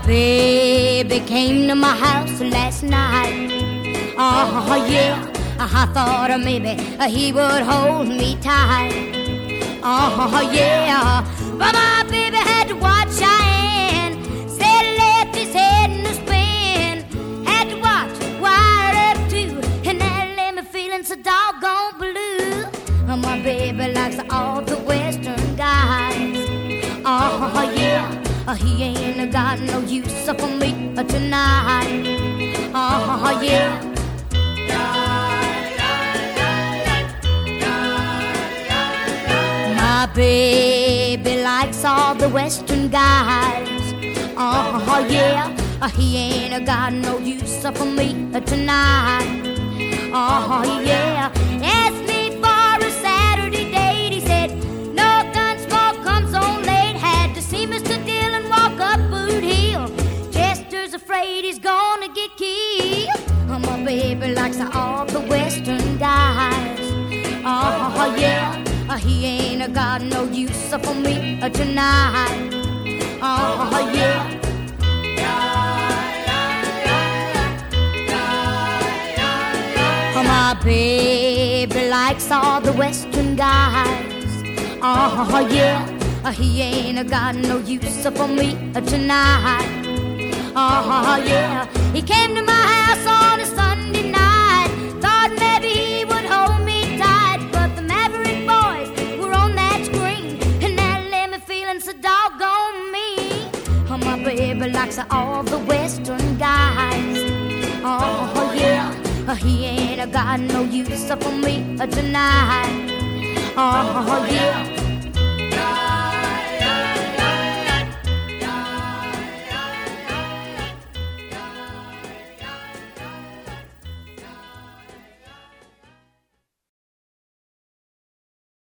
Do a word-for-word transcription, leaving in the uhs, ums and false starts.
baby came to my house last night. Oh yeah, I thought maybe he would hold me tight. Oh yeah, but my baby had to watch I in. Said left his head in a spin. Had to watch wired up too, and that left me feeling so doggone blue. My baby likes all the western guys. Oh yeah, he ain't got no use for me tonight. Oh yeah. My baby likes all the western guys. Oh yeah, he ain't got no use for me tonight. Oh yeah, asked me for a Saturday date. He said no gun smoke comes on late. Had to see Mister Dillon walk up Boot Hill. Chester's afraid he's gonna get killed. Oh, my baby likes all the western guys. Oh yeah, he ain't got no use for me tonight. Oh yeah. My baby likes all the western guys. Oh yeah, he ain't got no use for me tonight. Oh yeah, he came to my house on a Sunday night. Thought maybe he would hold me tight, but the Maverick boys were on that screen, and that left me feeling so doggone mean. Oh, my baby likes all the western guys. Oh yeah, he ain't got no use for me tonight. Oh yeah.